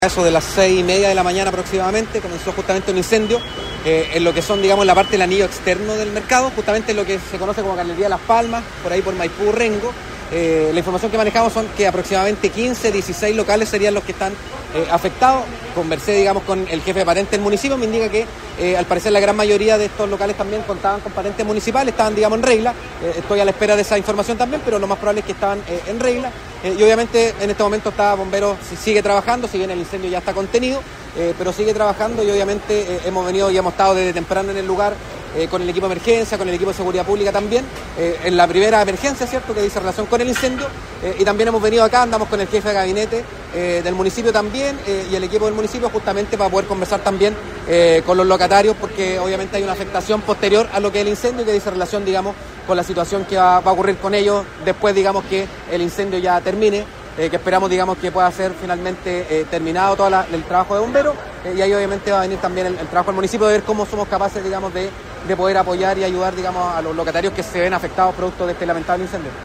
Eso de las 6:30 de la mañana aproximadamente comenzó justamente un incendio en lo que son, digamos, la parte del anillo externo del mercado, justamente en lo que se conoce como Carnería Las Palmas, por ahí por Maipú, Rengo. La información que manejamos son que aproximadamente 15, 16 locales serían los que están afectados. Conversé, digamos, con el jefe de patente del municipio, me indica que al parecer la gran mayoría de estos locales también contaban con patentes municipales, estaban, digamos, en regla. Estoy a la espera de esa información también, pero lo más probable es que estaban en regla. Y obviamente en este momento Bomberos sigue trabajando, si bien el incendio ya está contenido, pero sigue trabajando y obviamente hemos venido y hemos estado desde temprano en el lugar con el equipo de emergencia, con el equipo de seguridad pública también, en la primera emergencia, ¿cierto?, que dice relación con el incendio, y también hemos venido acá, andamos con el jefe de gabinete del municipio también y el equipo del municipio justamente para poder conversar también con los locatarios, porque obviamente hay una afectación posterior a lo que es el incendio que dice relación, digamos, con la situación que va a ocurrir con ellos después, digamos, que el incendio ya termine, que esperamos, digamos, que pueda ser finalmente terminado todo el trabajo de bomberos, y ahí obviamente va a venir también el trabajo del municipio de ver cómo somos capaces, digamos, de poder apoyar y ayudar, digamos, a los locatarios que se ven afectados producto de este lamentable incendio.